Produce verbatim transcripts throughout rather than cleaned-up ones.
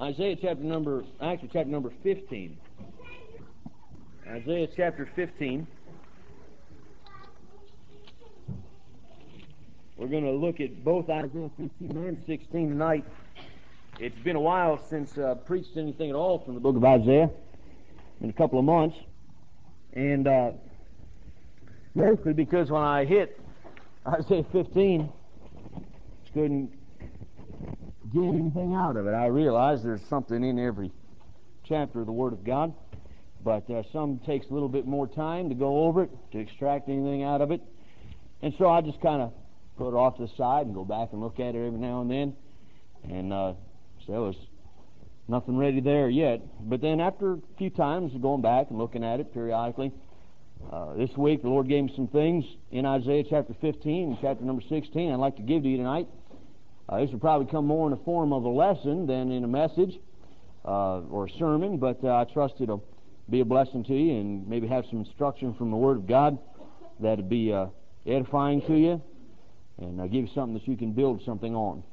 Isaiah chapter number, actually chapter number fifteen. Isaiah chapter fifteen. We're going to look at both Isaiah fifteen and sixteen tonight. It's been a while since I uh, preached anything at all from the book of Isaiah, in a couple of months. And uh, mostly because when I hit Isaiah fifteen, just couldn't get anything out of it. I realize there's something in every chapter of the Word of God, but uh, some takes a little bit more time to go over it, to extract anything out of it. And so I just kind of put it off to the side and go back and look at it every now and then. And uh, so there was nothing ready there yet. But then after a few times going back and looking at it periodically, uh, this week the Lord gave me some things in Isaiah chapter fifteen and chapter number sixteen I'd like to give to you tonight. Uh, this will probably come more in the form of a lesson than in a message uh, or a sermon, but uh, I trust it'll be a blessing to you and maybe have some instruction from the Word of God that'll be uh, edifying to you and uh, give you something that you can build something on.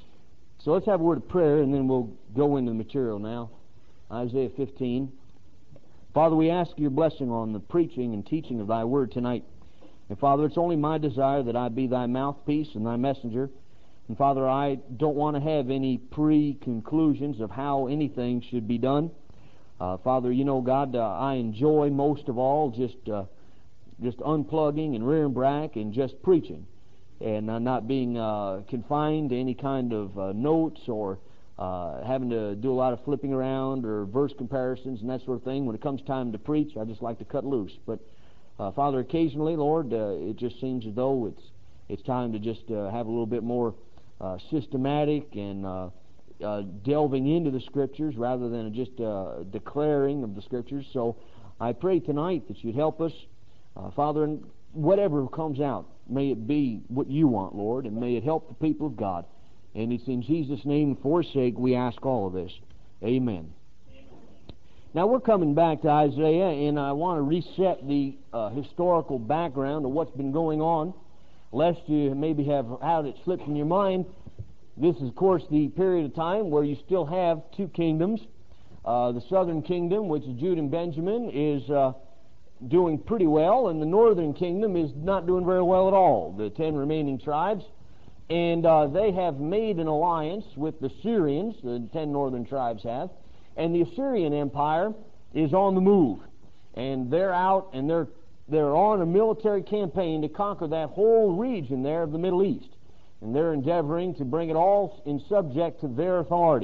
So let's have a word of prayer, and then we'll go into the material now. Isaiah fifteen. Father, we ask your blessing on the preaching and teaching of thy word tonight. And Father, it's only my desire that I be thy mouthpiece and thy messenger. And Father, I don't want to have any pre-conclusions of how anything should be done. Uh, Father, you know, God, uh, I enjoy most of all just uh, just unplugging and rearing back and just preaching, and uh, not being uh, confined to any kind of uh, notes or uh, having to do a lot of flipping around or verse comparisons and that sort of thing. When it comes time to preach, I just like to cut loose. But uh, Father, occasionally, Lord, uh, it just seems as though it's it's time to just uh, have a little bit more uh, systematic and uh, uh, delving into the Scriptures rather than just uh, declaring of the Scriptures. So I pray tonight that you'd help us, uh, Father, and whatever comes out, may it be what you want, Lord, and may it help the people of God. And it's in Jesus' name and for his sake we ask all of this. Amen. Amen. Now we're coming back to Isaiah, and I want to reset the uh, historical background of what's been going on, lest you maybe have had it slipped in your mind. This is, of course, the period of time where you still have two kingdoms. Uh, the southern kingdom, which is Judah and Benjamin, is uh, doing pretty well, and the northern kingdom is not doing very well at all, the ten remaining tribes. And uh, they have made an alliance with the Syrians, the ten northern tribes have, and the Assyrian Empire is on the move. And they're out, and they're they're on a military campaign to conquer that whole region there of the Middle East. And they're endeavoring to bring it all in subject to their authority.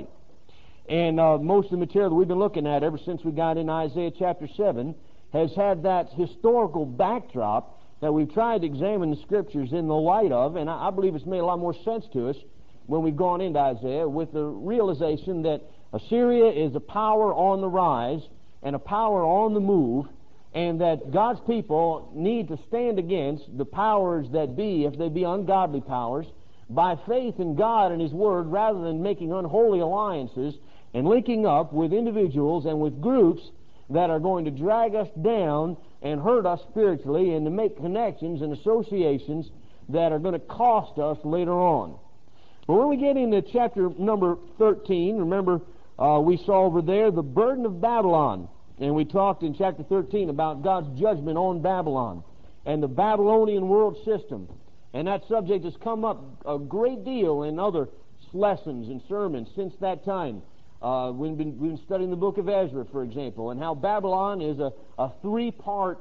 And uh, most of the material that we've been looking at ever since we got in Isaiah chapter seven has had that historical backdrop that we've tried to examine the Scriptures in the light of, and I, I believe it's made a lot more sense to us when we've gone into Isaiah with the realization that Assyria is a power on the rise and a power on the move, and that God's people need to stand against the powers that be, if they be ungodly powers, by faith in God and His Word, rather than making unholy alliances and linking up with individuals and with groups that are going to drag us down and hurt us spiritually, and to make connections and associations that are going to cost us later on. But when we get into chapter number thirteen, remember uh, we saw over there the burden of Babylon, and we talked in chapter thirteen about God's judgment on Babylon and the Babylonian world system. And that subject has come up a great deal in other lessons and sermons since that time. Uh, we've, been, we've been studying the book of Ezra, for example, and how Babylon is a, a three-part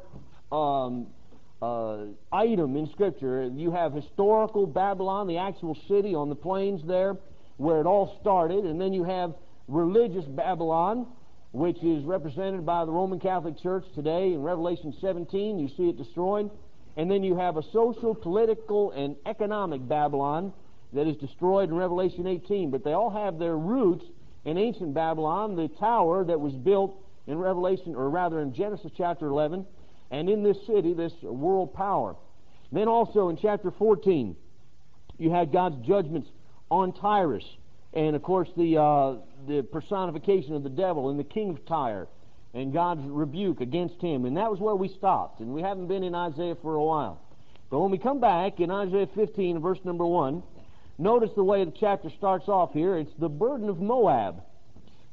um, uh, item in Scripture. You have historical Babylon, the actual city on the plains there, where it all started, and then you have religious Babylon, which is represented by the Roman Catholic Church today. In Revelation seventeen, you see it destroyed. And then you have a social, political, and economic Babylon that is destroyed in Revelation eighteen. But they all have their roots in ancient Babylon, the tower that was built in Revelation, or rather in Genesis chapter eleven, and in this city, this world power. Then also in chapter fourteen, you had God's judgments on Tyrus, and of course the uh, the personification of the devil and the king of Tyre, and God's rebuke against him. And that was where we stopped, and we haven't been in Isaiah for a while. But when we come back in Isaiah fifteen, verse number one, notice the way the chapter starts off here. It's the burden of Moab.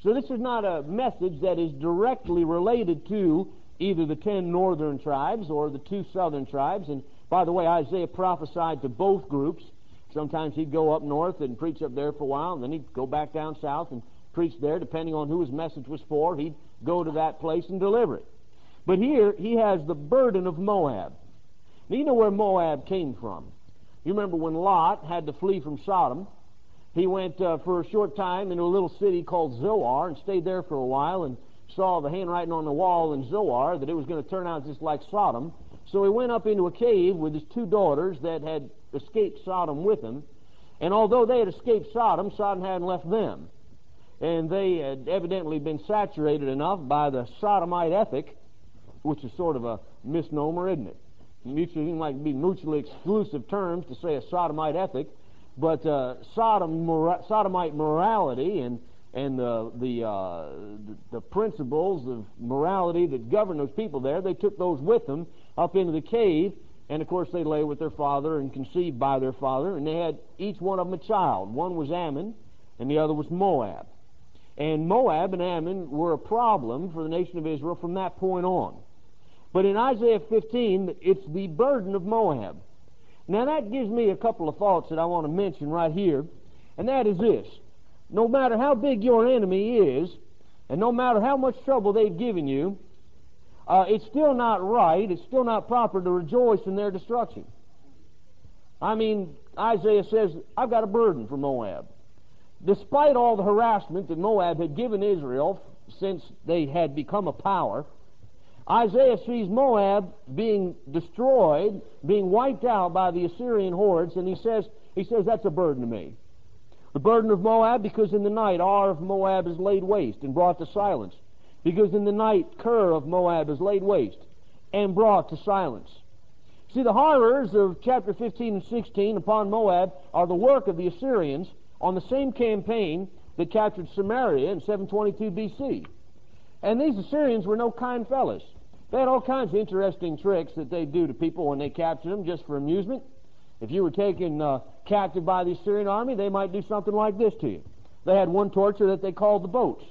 So this is not a message that is directly related to either the ten northern tribes or the two southern tribes. And by the way, Isaiah prophesied to both groups. Sometimes he'd go up north and preach up there for a while, and then he'd go back down south and preach there. Depending on who his message was for, he'd go to that place and deliver it. But here, he has the burden of Moab. Now, you know where Moab came from. You remember when Lot had to flee from Sodom. He went uh, for a short time into a little city called Zoar and stayed there for a while and saw the handwriting on the wall in Zoar that it was going to turn out just like Sodom. So he went up into a cave with his two daughters that had escaped Sodom with him. And although they had escaped Sodom, Sodom hadn't left them. And they had evidently been saturated enough by the sodomite ethic, which is sort of a misnomer, isn't it? Mutually, it might be mutually exclusive terms to say a sodomite ethic, but uh, Sodom, mora- sodomite morality and and the the, uh, the the principles of morality that govern those people there, they took those with them up into the cave, and of course they lay with their father and conceived by their father, and they had each one of them a child. One was Ammon, and the other was Moab. And Moab and Ammon were a problem for the nation of Israel from that point on. But in Isaiah fifteen, it's the burden of Moab. Now that gives me a couple of thoughts that I want to mention right here, and that is this. No matter how big your enemy is, and no matter how much trouble they've given you, uh, it's still not right, it's still not proper to rejoice in their destruction. I mean, Isaiah says, I've got a burden for Moab. Despite all the harassment that Moab had given Israel since they had become a power, Isaiah sees Moab being destroyed, being wiped out by the Assyrian hordes, and he says, he says that's a burden to me. The burden of Moab, because in the night Ar of Moab is laid waste and brought to silence. Because in the night Ker of Moab is laid waste and brought to silence. See, the horrors of chapter fifteen and sixteen upon Moab are the work of the Assyrians on the same campaign that captured Samaria in seven twenty-two B C. And these Assyrians were no kind fellas. They had all kinds of interesting tricks that they do to people when they captured them just for amusement. If you were taken uh, captive by the Assyrian army, they might do something like this to you. They had one torture that they called the boats.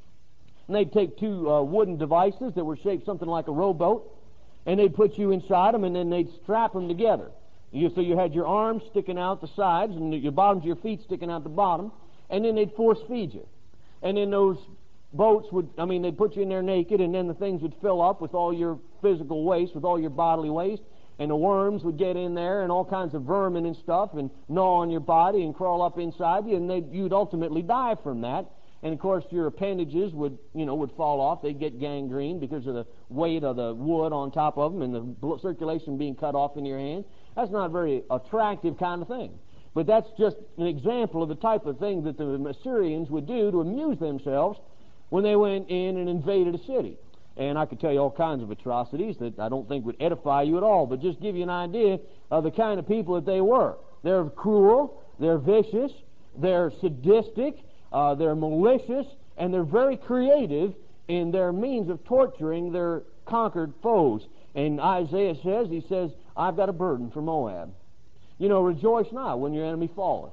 And they'd take two uh, wooden devices that were shaped something like a rowboat, and they'd put you inside them, and then they'd strap them together. You, so you had your arms sticking out the sides, and your bottoms of your feet sticking out the bottom, and then they'd force feed you. And then those boats would, I mean, they'd put you in there naked, and then the things would fill up with all your physical waste, with all your bodily waste, and the worms would get in there, and all kinds of vermin and stuff, and gnaw on your body and crawl up inside you, and they'd, you'd ultimately die from that. And of course, your appendages would, you know, would fall off. They'd get gangrene because of the weight of the wood on top of them, and the blood circulation being cut off in your hand. That's not a very attractive kind of thing. But that's just an example of the type of thing that the Assyrians would do to amuse themselves when they went in and invaded a city. And I could tell you all kinds of atrocities that I don't think would edify you at all, but just give you an idea of the kind of people that they were. They're cruel, they're vicious, they're sadistic, uh, they're malicious, and they're very creative in their means of torturing their conquered foes. And Isaiah says, he says, I've got a burden for Moab. You know, rejoice not when your enemy falleth.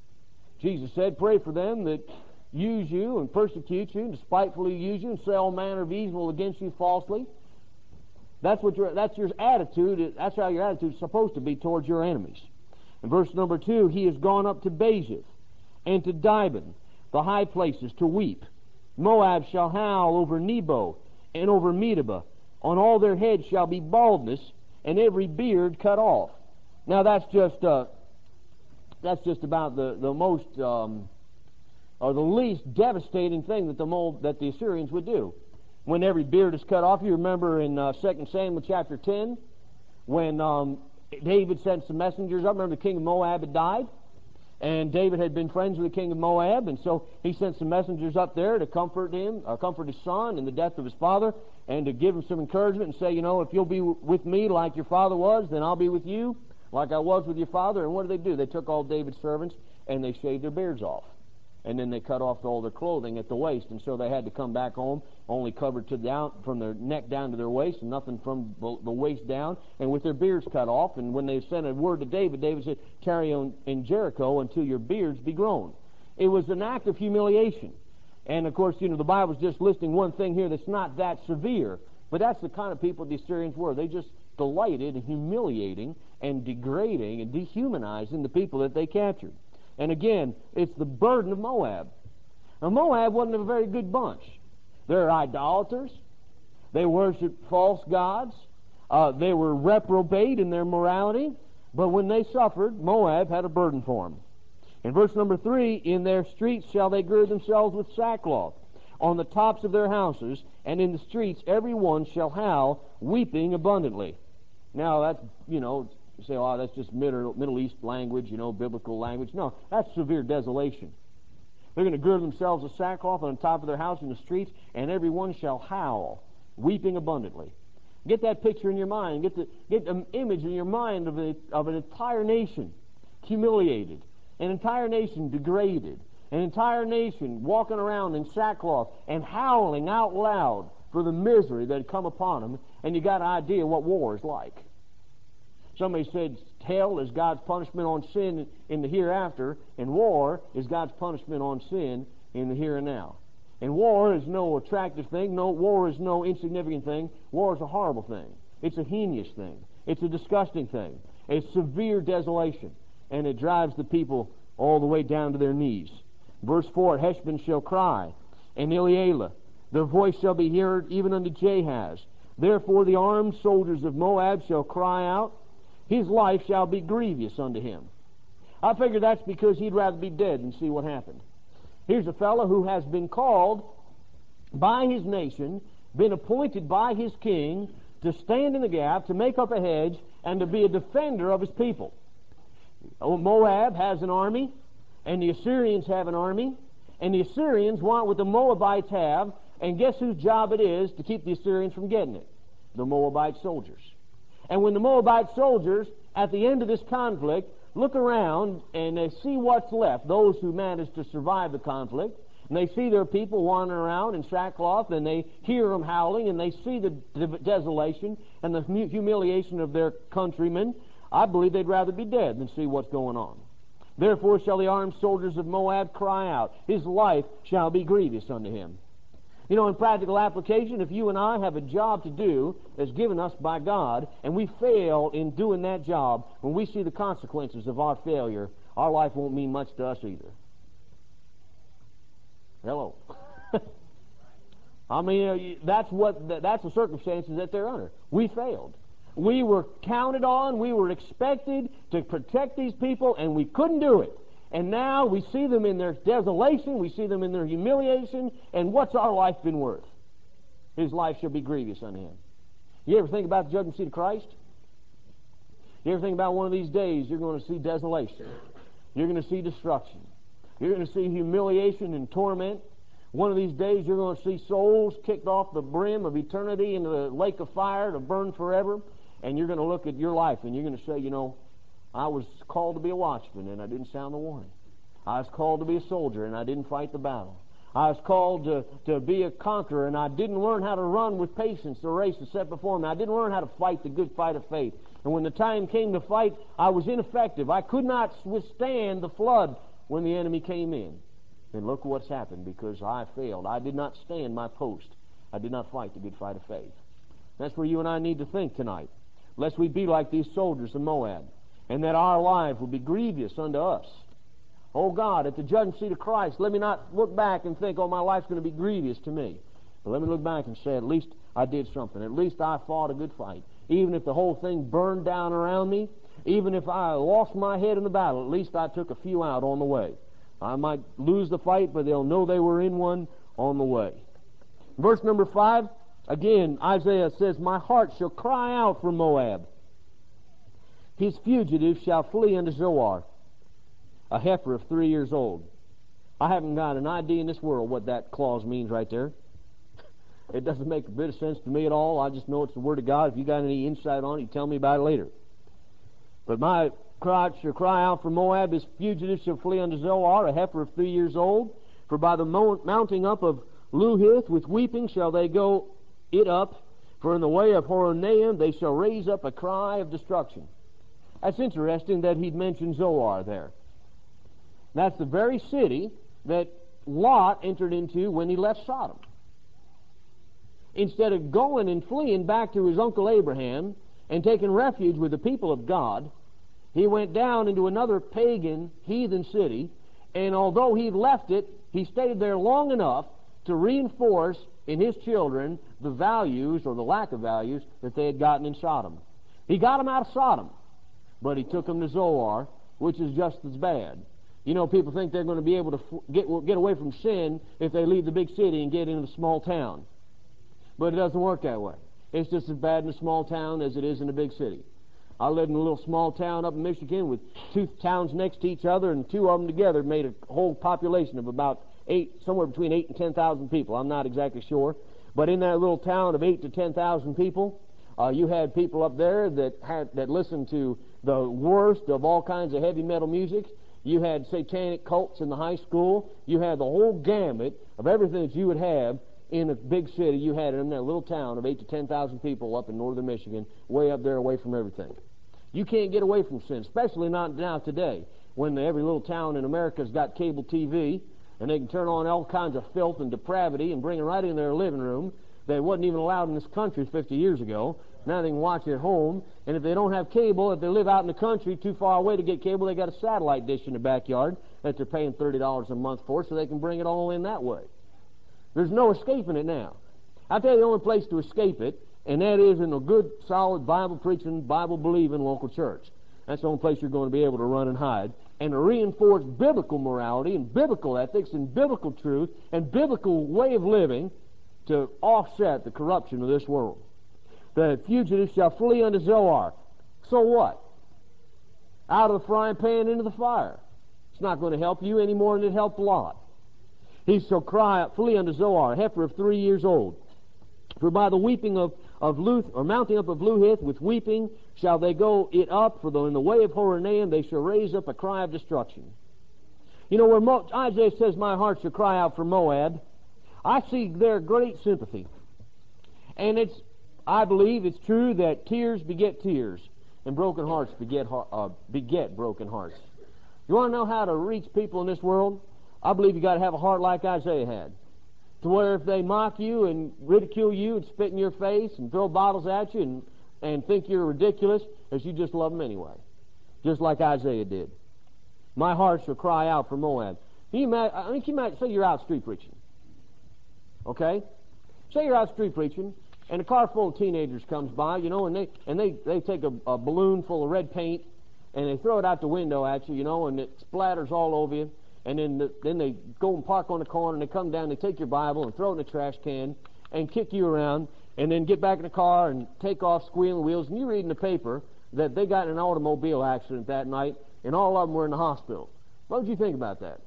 Jesus said, pray for them that use you and persecute you and despitefully use you and say all manner of evil against you falsely. That's what your that's your attitude. That's how your attitude is supposed to be towards your enemies. In verse number two, he has gone up to Bezith and to Dibon, the high places, to weep. Moab shall howl over Nebo and over Medeba. On all their heads shall be baldness, and every beard cut off. Now that's just uh, that's just about the the most. Um, or the least devastating thing that the mold, that the Assyrians would do. When every beard is cut off, you remember in uh, Second Samuel chapter ten, when um, David sent some messengers up. Remember the king of Moab had died, and David had been friends with the king of Moab, and so he sent some messengers up there to comfort him, or comfort his son in the death of his father, and to give him some encouragement and say, you know, if you'll be with me like your father was, then I'll be with you like I was with your father. And what did they do? They took all David's servants and they shaved their beards off. And then they cut off all their clothing at the waist, and so they had to come back home only covered to down from their neck down to their waist, and nothing from the waist down, and with their beards cut off. And when they sent a word to David, David said, tarry on in Jericho until your beards be grown. It was an act of humiliation. And, of course, you know, the Bible's just listing one thing here that's not that severe. But that's the kind of people the Assyrians were. They just delighted in humiliating and degrading and dehumanizing the people that they captured. And again, it's the burden of Moab. Now, Moab wasn't a very good bunch. They're idolaters. They worshiped false gods. Uh, they were reprobate in their morality. But when they suffered, Moab had a burden for them. In verse number three, in their streets shall they gird themselves with sackcloth, on the tops of their houses, and in the streets every one shall howl, weeping abundantly. Now, that's, you know, you say, oh, that's just Middle, Middle East language, you know, biblical language. No, that's severe desolation. They're going to gird themselves with sackcloth on the top of their house in the streets, and every one shall howl, weeping abundantly. Get that picture in your mind. Get the get an image in your mind of, a, of an entire nation humiliated, an entire nation degraded, an entire nation walking around in sackcloth and howling out loud for the misery that had come upon them, and you got an idea what war is like. Somebody said hell is God's punishment on sin in the hereafter, and war is God's punishment on sin in the here and now. And war is no attractive thing. No, war is no insignificant thing. War is a horrible thing. It's a heinous thing. It's a disgusting thing. It's severe desolation, and it drives the people all the way down to their knees. Verse four, Heshbon shall cry, and Elealeh, their voice shall be heard even unto Jahaz. Therefore the armed soldiers of Moab shall cry out, his life shall be grievous unto him. I figure that's because he'd rather be dead than see what happened. Here's a fellow who has been called by his nation, been appointed by his king to stand in the gap, to make up a hedge, and to be a defender of his people. Moab has an army, and the Assyrians have an army, and the Assyrians want what the Moabites have, and guess whose job it is to keep the Assyrians from getting it? The Moabite soldiers. And when the Moabite soldiers, at the end of this conflict, look around and they see what's left, those who managed to survive the conflict, and they see their people wandering around in sackcloth, and they hear them howling, and they see the desolation and the humiliation of their countrymen, I believe they'd rather be dead than see what's going on. Therefore shall the armed soldiers of Moab cry out, his life shall be grievous unto him. You know, in practical application, if you and I have a job to do that's given us by God, and we fail in doing that job, when we see the consequences of our failure, our life won't mean much to us either. Hello. I mean, that's what that's the circumstances that they're under. We failed. We were counted on, we were expected to protect these people, and we couldn't do it. And now we see them in their desolation, we see them in their humiliation, and what's our life been worth? His life shall be grievous unto him. You ever think about the judgment seat of Christ? You ever think about one of these days you're going to see desolation, you're going to see destruction, you're going to see humiliation and torment. One of these days you're going to see souls kicked off the brim of eternity into the lake of fire to burn forever, and you're going to look at your life and you're going to say, you know, I was called to be a watchman, and I didn't sound the warning. I was called to be a soldier, and I didn't fight the battle. I was called to, to be a conqueror, and I didn't learn how to run with patience the race that's set before me. I didn't learn how to fight the good fight of faith. And when the time came to fight, I was ineffective. I could not withstand the flood when the enemy came in. And look what's happened, because I failed. I did not stand my post. I did not fight the good fight of faith. That's where you and I need to think tonight, lest we be like these soldiers of Moab, and that our life will be grievous unto us. Oh God, at the judgment seat of Christ, let me not look back and think, oh, my life's going to be grievous to me. But let me look back and say, at least I did something. At least I fought a good fight. Even if the whole thing burned down around me, even if I lost my head in the battle, at least I took a few out on the way. I might lose the fight, but they'll know they were in one on the way. Verse number five, again, Isaiah says, my heart shall cry out for Moab. His fugitives shall flee unto Zoar, a heifer of three years old. I haven't got an idea in this world what that clause means right there. It doesn't make a bit of sense to me at all. I just know it's the Word of God. If you got any insight on it, you tell me about it later. But my cry shall cry out for Moab, his fugitives shall flee unto Zoar, a heifer of three years old. For by the mounting up of Luhith with weeping shall they go it up, for in the way of Horonaim they shall raise up a cry of destruction. That's interesting that he'd mentioned Zoar there. That's the very city that Lot entered into when he left Sodom. Instead of going and fleeing back to his uncle Abraham and taking refuge with the people of God, he went down into another pagan, heathen city, and although he left it, he stayed there long enough to reinforce in his children the values, or the lack of values, that they had gotten in Sodom. He got them out of Sodom, but he took them to Zoar, which is just as bad. You know, people think they're going to be able to get, get away from sin if they leave the big city and get into the small town. But it doesn't work that way. It's just as bad in a small town as it is in a big city. I lived in a little small town up in Michigan with two towns next to each other, and two of them together made a whole population of about eight, somewhere between eight and ten thousand people. I'm not exactly sure. But in that little town of eight to ten thousand people, uh, you had people up there that had that listened to the worst of all kinds of heavy metal music. You had satanic cults in the high school. You had the whole gamut of everything that you would have in a big city. You had it in that little town of eight to ten thousand people up in northern Michigan, way up there, away from everything. You can't get away from sin, especially not now today, when every little town in America's got cable T V, and they can turn on all kinds of filth and depravity and bring it right in their living room that wasn't even allowed in this country fifty years ago. Now they can watch it at home, and if they don't have cable, if they live out in the country too far away to get cable, they got a satellite dish in the backyard that they're paying thirty dollars a month for, so they can bring it all in that way. There's no escaping it now. I'll tell you the only place to escape it, and that is in a good, solid, Bible-preaching, Bible-believing local church. That's the only place you're going to be able to run and hide, and to reinforce biblical morality and biblical ethics and biblical truth and biblical way of living to offset the corruption of this world. The fugitives shall flee unto Zoar. So what? Out of the frying pan into the fire. It's not going to help you any more than it helped Lot. He shall cry out, flee unto Zoar, a heifer of three years old. For by the weeping of, of Luth, or mounting up of Luhith, with weeping shall they go it up, for though in the way of Horonaim they shall raise up a cry of destruction. You know, where Mo- Isaiah says, my heart shall cry out for Moab, I see there great sympathy. And it's, I believe it's true that tears beget tears, and broken hearts beget, uh, beget broken hearts. You want to know how to reach people in this world? I believe you got to have a heart like Isaiah had, to where if they mock you and ridicule you and spit in your face and throw bottles at you and, and think you're ridiculous, as you just love them anyway, just like Isaiah did. My heart shall cry out for Moab. Can you imagine, I mean, can you imagine, say you're out street preaching, okay? Say you're out street preaching, and a car full of teenagers comes by, you know, and they and they, they take a, a balloon full of red paint, and they throw it out the window at you, you know, and it splatters all over you. And then the, then they go and park on the corner, and they come down, they take your Bible and throw it in the trash can and kick you around, and then get back in the car and take off squealing wheels. And you read in the paper that they got in an automobile accident that night, and all of them were in the hospital. What would you think about that?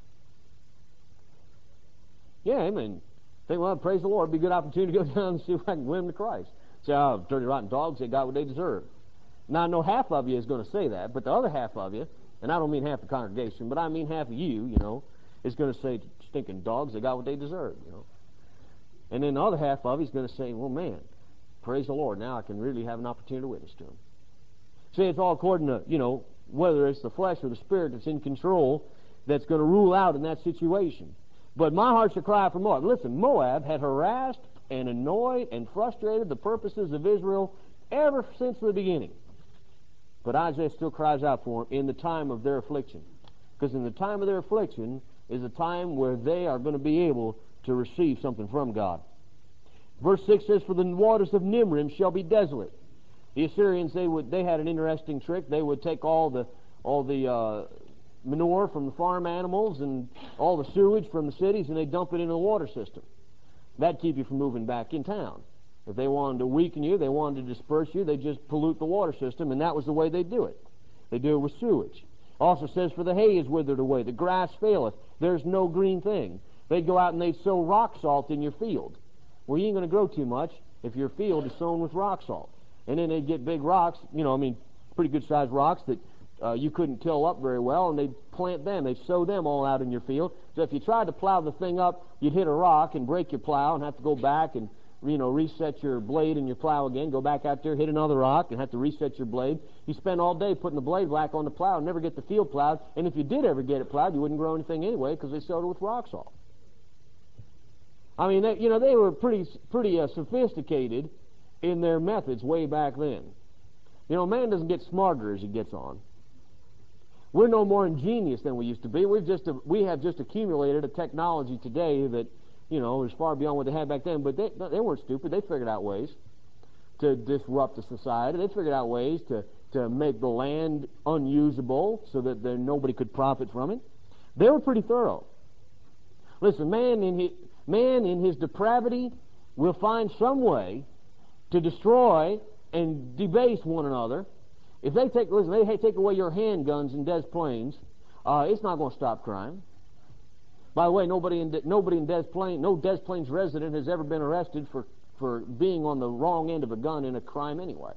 Yeah, I mean, think, well, praise the Lord, it'd be a good opportunity to go down and see if I can win them to Christ. Say, oh, dirty, rotten dogs, they got what they deserve. Now, I know half of you is going to say that, but the other half of you, and I don't mean half the congregation, but I mean half of you, you know, is going to say, stinking dogs, they got what they deserve, you know. And then the other half of you is going to say, well, man, praise the Lord, now I can really have an opportunity to witness to them. See, it's all according to, you know, whether it's the flesh or the spirit that's in control that's going to rule out in that situation. But my heart shall cry for Moab. Listen, Moab had harassed and annoyed and frustrated the purposes of Israel ever since the beginning. But Isaiah still cries out for them in the time of their affliction. Because in the time of their affliction is a time where they are going to be able to receive something from God. Verse six says, for the waters of Nimrim shall be desolate. The Assyrians, they would they had an interesting trick. They would take all the all the uh, manure from the farm animals and all the sewage from the cities, and they dump it into the water system. That'd keep you from moving back in town. If they wanted to weaken you, they wanted to disperse you, they just pollute the water system, and that was the way they do it. They do it with sewage. Also says, for the hay is withered away, the grass faileth, there's no green thing. They'd go out and they'd sow rock salt in your field. Well, you ain't going to grow too much if your field is sown with rock salt. And then they'd get big rocks, you know, I mean, pretty good-sized rocks that uh, you couldn't till up very well, and they'd plant them. They'd sow them all out in your field. So if you tried to plow the thing up, you'd hit a rock and break your plow and have to go back and you know, reset your blade in your plow again, go back out there, hit another rock, and have to reset your blade. You spend all day putting the blade back on the plow and never get the field plowed, and if you did ever get it plowed, you wouldn't grow anything anyway because they sowed it with rock salt. I mean, they, you know, they were pretty, pretty uh, sophisticated in their methods way back then. You know, man doesn't get smarter as he gets on. We're no more ingenious than we used to be. We've just uh, we have just accumulated a technology today that, you know, is far beyond what they had back then. But they they weren't stupid. They figured out ways to disrupt the society. They figured out ways to, to make the land unusable so that there, nobody could profit from it. They were pretty thorough. Listen, man in his, man in his depravity will find some way to destroy and debase one another. If they take, listen, they take away your handguns in Des Plaines, uh, it's not going to stop crime. By the way, nobody in De, nobody in Des Plaines, no Des Plaines resident has ever been arrested for for being on the wrong end of a gun in a crime anyway.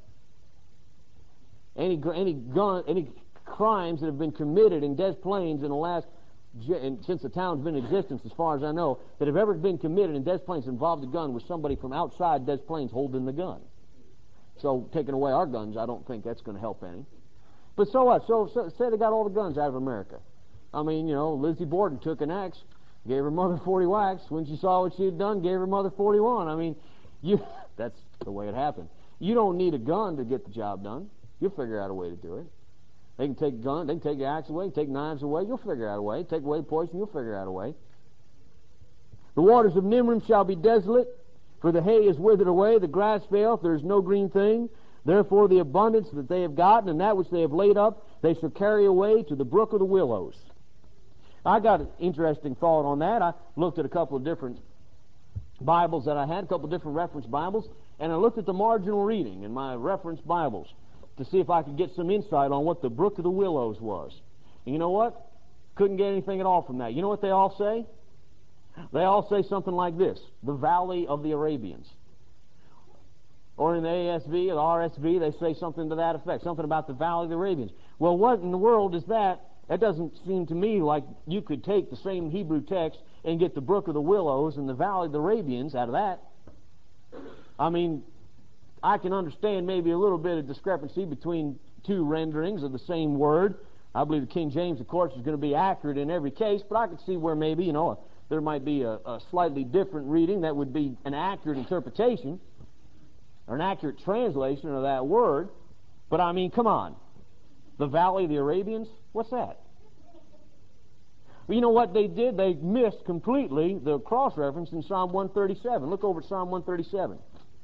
Any any gun any crimes that have been committed in Des Plaines in the last since the town's been in existence, as far as I know, that have ever been committed in Des Plaines involved a gun with somebody from outside Des Plaines holding the gun. So taking away our guns, I don't think that's going to help any. But so what? So, so say they got all the guns out of America. I mean, you know, Lizzie Borden took an axe, gave her mother forty whacks. When she saw what she had done, gave her mother forty-one. I mean, you that's the way it happened. You don't need a gun to get the job done. You'll figure out a way to do it. They can take guns, they can take the axe away, take knives away. You'll figure out a way. Take away poison, you'll figure out a way. The waters of Nimrim shall be desolate, for the hay is withered away, the grass faileth, there is no green thing. Therefore the abundance that they have gotten and that which they have laid up, they shall carry away to the brook of the willows. I got an interesting thought on that. I looked at a couple of different Bibles that I had, a couple of different reference Bibles, and I looked at the marginal reading in my reference Bibles to see if I could get some insight on what the brook of the willows was. And you know what? Couldn't get anything at all from that. You know what they all say? They all say something like this: the Valley of the Arabians. Or in the A S V or the R S V, they say something to that effect, something about the Valley of the Arabians. Well, what in the world is that? That doesn't seem to me like you could take the same Hebrew text and get the brook of the willows and the Valley of the Arabians out of that. I mean, I can understand maybe a little bit of discrepancy between two renderings of the same word. I believe the King James, of course, is going to be accurate in every case, but I could see where maybe, you know, there might be a, a slightly different reading that would be an accurate interpretation or an accurate translation of that word. But I mean, come on. The Valley of the Arabians? What's that? Well, you know what they did? They missed completely the cross-reference in Psalm one thirty-seven. Look over at Psalm one thirty-seven.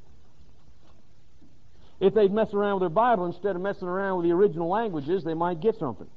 If they'd mess around with their Bible instead of messing around with the original languages, they might get something.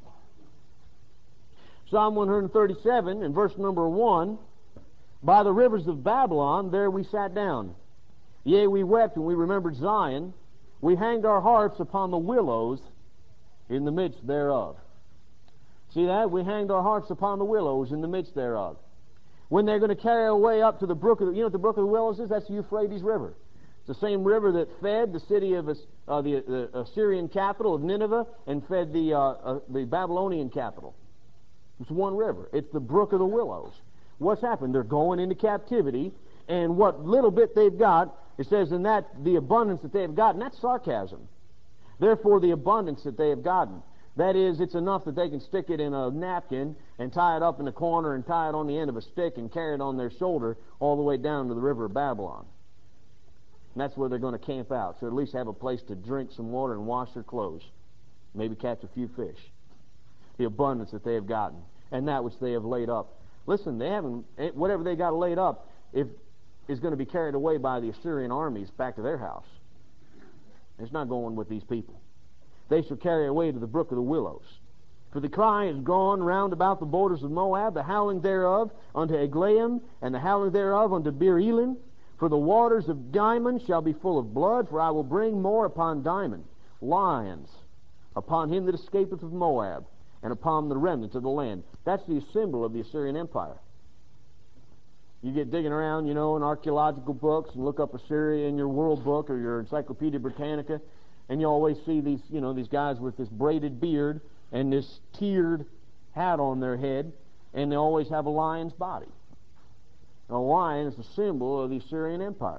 Psalm one thirty-seven, in verse number one, by the rivers of Babylon, there we sat down. Yea, we wept, and we remembered Zion. We hanged our harps upon the willows in the midst thereof. See that? We hanged our harps upon the willows in the midst thereof. When they're going to carry away up to the brook of the, you know what the brook of the willows is? That's the Euphrates River. It's the same river that fed the city of uh, the, the Assyrian capital of Nineveh and fed the, uh, uh, the Babylonian capital. It's one river. It's the brook of the willows. What's happened? They're going into captivity, and what little bit they've got, it says in that the abundance that they have gotten, that's sarcasm. Therefore, the abundance that they have gotten. That is, it's enough that they can stick it in a napkin and tie it up in the corner and tie it on the end of a stick and carry it on their shoulder all the way down to the river of Babylon. And that's where they're going to camp out, so at least have a place to drink some water and wash their clothes. Maybe catch a few fish. The abundance that they have gotten, and that which they have laid up. Listen, they haven't, whatever they got laid up, if is going to be carried away by the Assyrian armies back to their house. It's not going with these people. They shall carry away to the brook of the willows. For the cry is gone round about the borders of Moab, the howling thereof unto Eglaim, and the howling thereof unto Beer Elim. For the waters of Dimon shall be full of blood, for I will bring more upon Dimon, lions, upon him that escapeth of Moab, and upon the remnant of the land. That's the symbol of the Assyrian Empire. You get digging around, you know, in archaeological books and look up Assyria in your World Book or your Encyclopedia Britannica, and you always see these, you know, these guys with this braided beard and this tiered hat on their head, and they always have a lion's body. A lion is a symbol of the Assyrian Empire.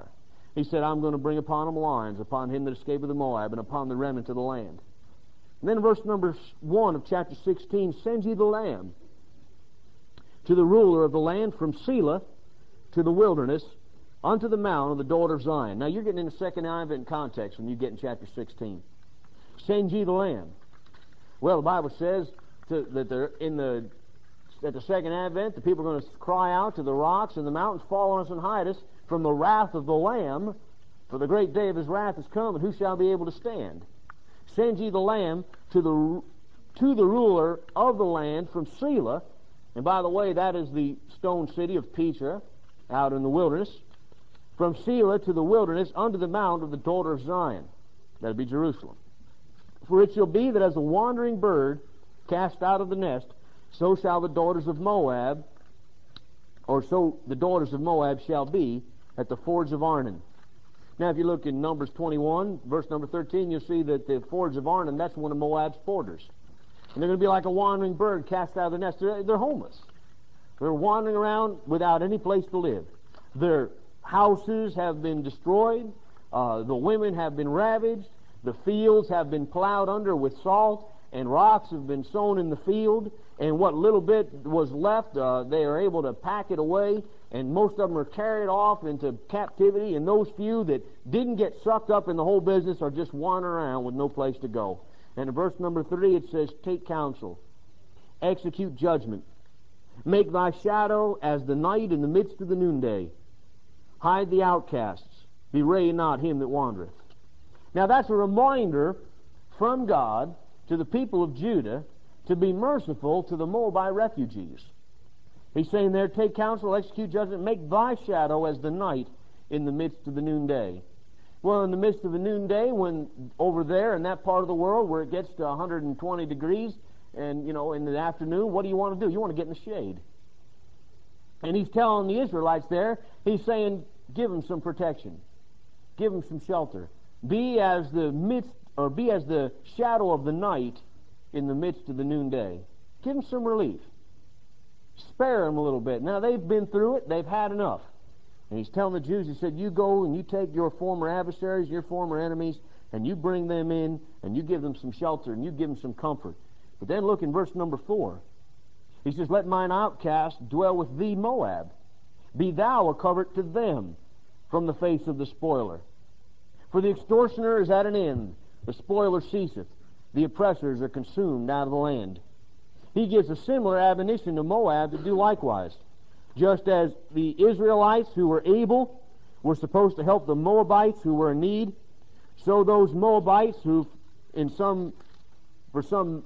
He said, I'm going to bring upon them lions, upon him that escapeth the Moab, and upon the remnant of the land. And then in verse number one of chapter sixteen, send ye the lamb to the ruler of the land from Selah to the wilderness, unto the mount of the daughter of Zion. Now you're getting in the second advent context when you get in chapter sixteen. Send ye the lamb. Well, the Bible says to, that they're in the at the second advent, the people are going to cry out to the rocks and the mountains, fall on us and hide us from the wrath of the Lamb, for the great day of his wrath is come, and who shall be able to stand? Send ye the lamb to the to the ruler of the land from Selah, and by the way, that is the stone city of Petra, out in the wilderness. From Selah to the wilderness, unto the mount of the daughter of Zion. That'll be Jerusalem. For it shall be that as a wandering bird cast out of the nest, so shall the daughters of Moab, or so the daughters of Moab shall be at the fords of Arnon. Now, if you look in Numbers twenty-one, verse number thirteen, you'll see that the fords of Arnon, that's one of Moab's borders. And they're going to be like a wandering bird cast out of the nest. They're, they're homeless. They're wandering around without any place to live. Their houses have been destroyed. Uh, the women have been ravaged. The fields have been plowed under with salt, and rocks have been sown in the field. And what little bit was left, uh, they are able to pack it away, and most of them are carried off into captivity, and those few that didn't get sucked up in the whole business are just wandering around with no place to go. And in verse number three it says, take counsel, execute judgment, make thy shadow as the night in the midst of the noonday, hide the outcasts, bewray not him that wandereth. Now that's a reminder from God to the people of Judah to be merciful to the Moabite refugees. He's saying there, take counsel, execute judgment, make thy shadow as the night in the midst of the noonday. Well, in the midst of the noonday, when over there in that part of the world where it gets to one hundred twenty degrees, and, you know, in the afternoon, what do you want to do? You want to get in the shade. And he's telling the Israelites there, he's saying, give them some protection. Give them some shelter. Be as the midst, or be as the shadow of the night in the midst of the noonday. Give them some relief. Spare them a little bit. Now, they've been through it. They've had enough. And he's telling the Jews, he said, you go and you take your former adversaries, your former enemies, and you bring them in, and you give them some shelter, and you give them some comfort. But then look in verse number four. He says, let mine outcast dwell with thee, Moab. Be thou a covert to them from the face of the spoiler. For the extortioner is at an end. The spoiler ceaseth. The oppressors are consumed out of the land. He gives a similar admonition to Moab to do likewise. Just as the Israelites who were able were supposed to help the Moabites who were in need, so those Moabites who, in some, for some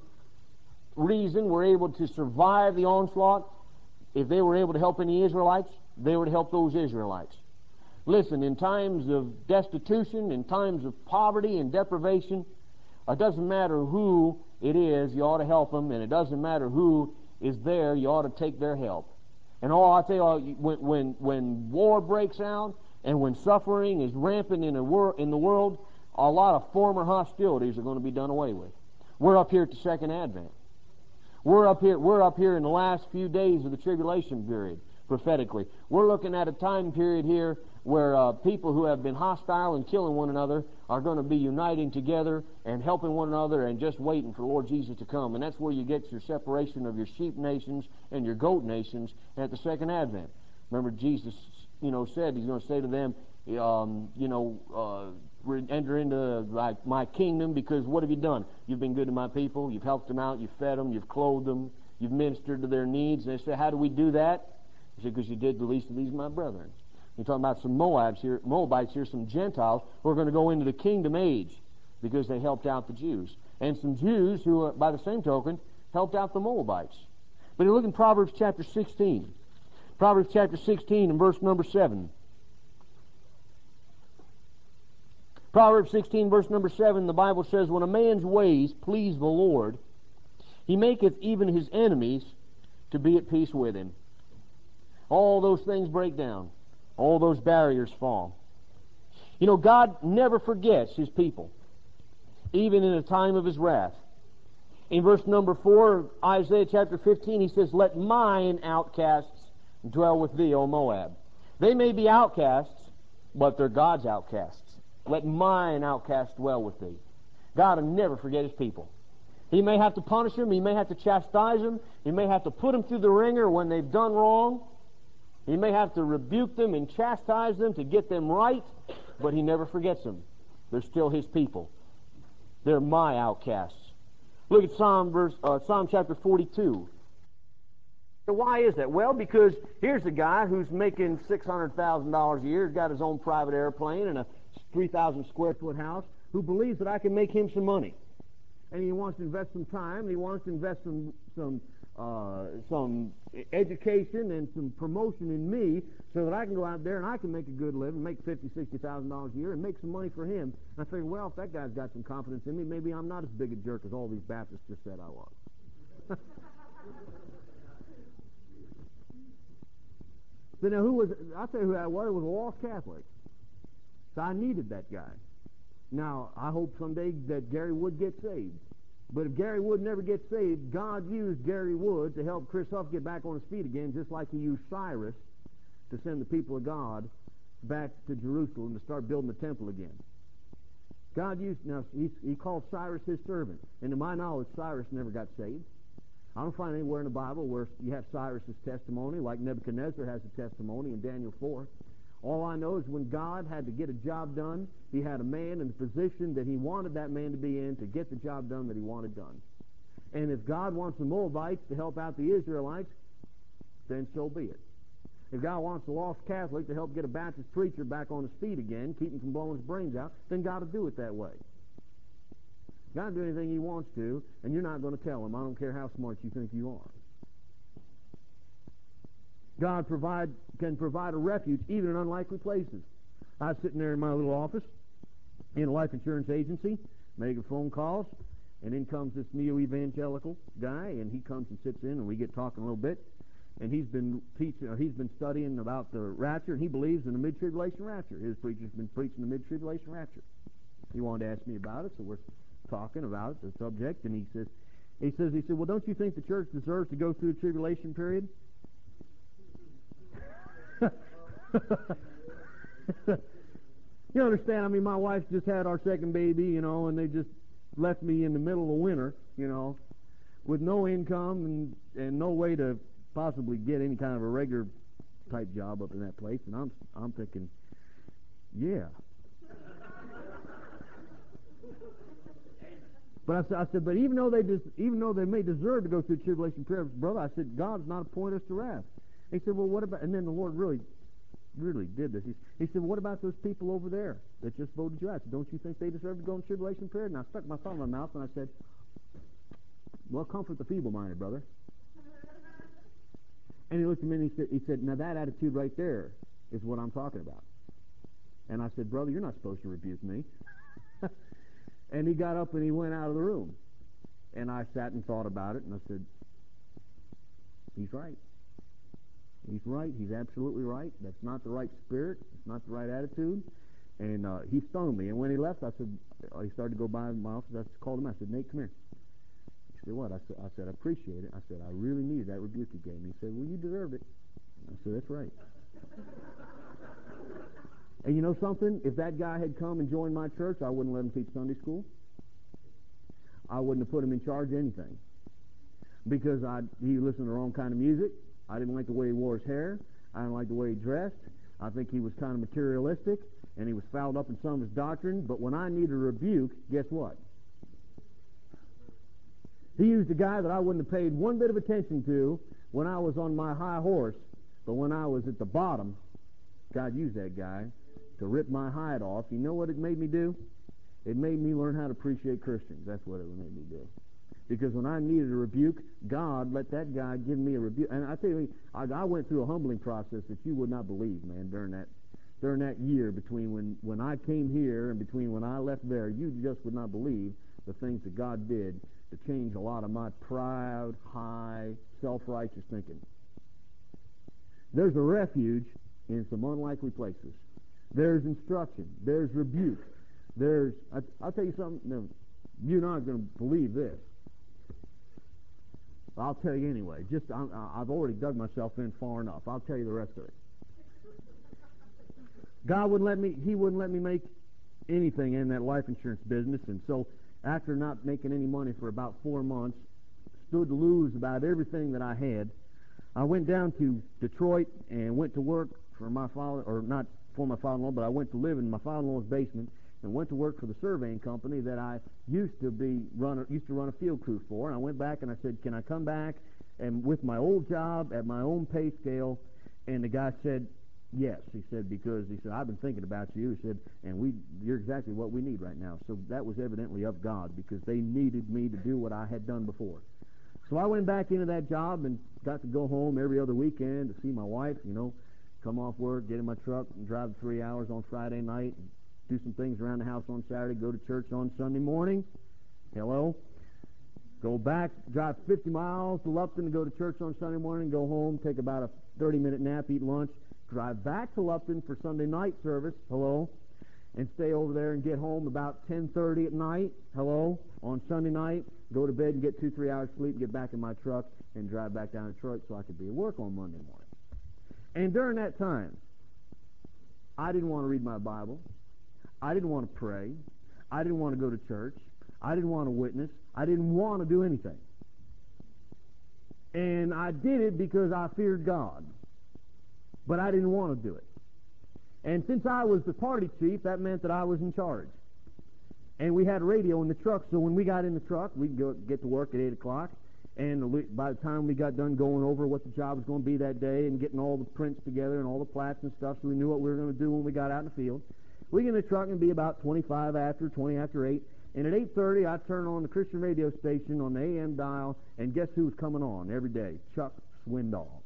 reason, were able to survive the onslaught, if they were able to help any Israelites, they would help those Israelites. Listen, in times of destitution, in times of poverty and deprivation, it doesn't matter who it is, you ought to help them, and it doesn't matter who is there, you ought to take their help. And all I tell you, when, when, when war breaks out and when suffering is rampant in, a wor- in the world, a lot of former hostilities are going to be done away with. We're up here at the second advent. We're up here, we're up here in the last few days of the tribulation period, prophetically. We're looking at a time period here where uh, people who have been hostile and killing one another are going to be uniting together and helping one another and just waiting for Lord Jesus to come. And that's where you get your separation of your sheep nations and your goat nations at the second advent. Remember, Jesus, you know, said he's going to say to them, um, you know, uh, enter into my, my kingdom, because what have you done? You've been good to my people. You've helped them out. You've fed them. You've clothed them. You've ministered to their needs. And they say, how do we do that? He said, because you did the least of these, my brethren. You're talking about some Moabs here, Moabites here, some Gentiles who are going to go into the kingdom age because they helped out the Jews. And some Jews who, uh, by the same token, helped out the Moabites. But you look in Proverbs chapter sixteen. Proverbs chapter sixteen and verse number seven. Proverbs sixteen, verse number seven, the Bible says, when a man's ways please the Lord, he maketh even his enemies to be at peace with him. All those things break down. All those barriers fall. You know, God never forgets his people, even in a time of his wrath. In verse number four, Isaiah chapter fifteen, he says, let mine outcasts dwell with thee, O Moab. They may be outcasts, but they're God's outcasts. Let mine outcast dwell with thee. God will never forget his people. He may have to punish them. He may have to chastise them. He may have to put them through the ringer when they've done wrong. He may have to rebuke them and chastise them to get them right, but he never forgets them. They're still his people. They're my outcasts. Look at Psalm, verse, uh, Psalm chapter forty-two. So why is that? Well, because here's a guy who's making six hundred thousand dollars a year, he's got his own private airplane and a three thousand square foot house, who believes that I can make him some money. And he wants to invest some time, and he wants to invest some some uh, some education and some promotion in me, so that I can go out there and I can make a good living, make fifty, sixty thousand dollars a year, and make some money for him. And I figure, well, if that guy's got some confidence in me, maybe I'm not as big a jerk as all these Baptists just said I was. So now, who was? I'll tell you who that was. It was a lost Catholic. So I needed that guy. Now, I hope someday that Gary Wood gets saved. But if Gary Wood never gets saved, God used Gary Wood to help Chris Huff get back on his feet again, just like he used Cyrus to send the people of God back to Jerusalem to start building the temple again. God used, now, he, he called Cyrus his servant. And to my knowledge, Cyrus never got saved. I don't find anywhere in the Bible where you have Cyrus's testimony, like Nebuchadnezzar has a testimony in Daniel four. All I know is when God had to get a job done, he had a man in the position that he wanted that man to be in to get the job done that he wanted done. And if God wants the Moabites to help out the Israelites, then so be it. If God wants the lost Catholic to help get a Baptist preacher back on his feet again, keep him from blowing his brains out, then God will do it that way. God will do anything he wants to, and you're not going to tell him. I don't care how smart you think you are. God provide, can provide a refuge even in unlikely places. I was sitting there in my little office in a life insurance agency, making phone calls, and in comes this neo-evangelical guy, and he comes and sits in, and we get talking a little bit. And he's been teaching, or he's been studying about the rapture, and he believes in the mid-tribulation rapture. His preacher's been preaching the mid-tribulation rapture. He wanted to ask me about it, so we're talking about it, the subject, and he says, he says, he said, well, don't you think the church deserves to go through the tribulation period? You understand, I mean, my wife just had our second baby, you know, and they just left me in the middle of winter, you know, with no income and, and no way to possibly get any kind of a regular type job up in that place. And I'm I'm thinking, yeah. But I said, I said, but even though they just, even though they may deserve to go through tribulation period, brother, I said, God's not appointed us to wrath. He said, well, what about? And then the Lord really, really did this. He, he said, well, what about those people over there that just voted you out? I said, don't you think they deserve to go in tribulation period? And I stuck my thumb in my mouth and I said, well, comfort the feeble-minded, brother. And he looked at me and he said, he said, now that attitude right there is what I'm talking about. And I said, brother, you're not supposed to rebuke me. And he got up and he went out of the room. And I sat and thought about it, and I said, he's right. He's right. He's absolutely right. That's not the right spirit. It's not the right attitude. And uh, he stung me. And when he left, I said, uh, he started to go by my office. I called him. I said, Nate, come here. He said, what? I said, I said, I appreciate it. I said, I really needed that rebuke you gave me. He said, well, you deserved it. I said, that's right. And you know something? If that guy had come and joined my church, I wouldn't let him teach Sunday school. I wouldn't have put him in charge of anything. Because I, he listened to the wrong kind of music. I didn't like the way he wore his hair. I didn't like the way he dressed. I think he was kind of materialistic, and he was fouled up in some of his doctrine. But when I needed a rebuke, guess what? He used a guy that I wouldn't have paid one bit of attention to when I was on my high horse. But when I was at the bottom, God used that guy to rip my hide off. You know what it made me do? It made me learn how to appreciate Christians. That's what it made me do. Because when I needed a rebuke, God let that guy give me a rebuke. And I tell you, I, I went through a humbling process that you would not believe, man, during that during that year between when, when I came here and between when I left there. You just would not believe the things that God did to change a lot of my proud, high, self-righteous thinking. There's a refuge in some unlikely places. There's instruction. There's rebuke. There's, I, I'll tell you something, no, you're not going to believe this. I'll tell you anyway. Just I'm, I've already dug myself in far enough. I'll tell you the rest of it. God wouldn't let me, he wouldn't let me make anything in that life insurance business, and so after not making any money for about four months, stood to lose about everything that I had, I went down to Detroit and went to work for my father, or not for my father-in-law, but I went to live in my father-in-law's basement and went to work for the surveying company that I used to be run, used to run a field crew for. And I went back and I said, "Can I come back and with my old job at my own pay scale?" And the guy said, "Yes." He said, because he said, "I've been thinking about you." He said, "And we, you're exactly what we need right now." So that was evidently of God, because they needed me to do what I had done before. So I went back into that job and got to go home every other weekend to see my wife, you know, come off work, get in my truck and drive three hours on Friday night, and do some things around the house on Saturday, go to church on Sunday morning. Hello. Go back, drive fifty miles to Lupton to go to church on Sunday morning, go home, take about a thirty-minute nap, eat lunch, drive back to Lupton for Sunday night service, hello, and stay over there and get home about ten thirty at night, hello, on Sunday night, go to bed and get two, three hours sleep, get back in my truck, and drive back down to Detroit so I could be at work on Monday morning. And during that time, I didn't want to read my Bible. I didn't want to pray. I didn't want to go to church. I didn't want to witness. I didn't want to do anything. And I did it because I feared God. But I didn't want to do it. And since I was the party chief, that meant that I was in charge. And we had a radio in the truck, so when we got in the truck, we'd go get to work at eight o'clock. And by the time we got done going over what the job was going to be that day and getting all the prints together and all the plats and stuff, so we knew what we were going to do when we got out in the field, we get in the truck and be about twenty-five after, twenty after eight. And at eight thirty, I turn on the Christian radio station on the A M dial, and guess who's coming on every day? Chuck Swindoll.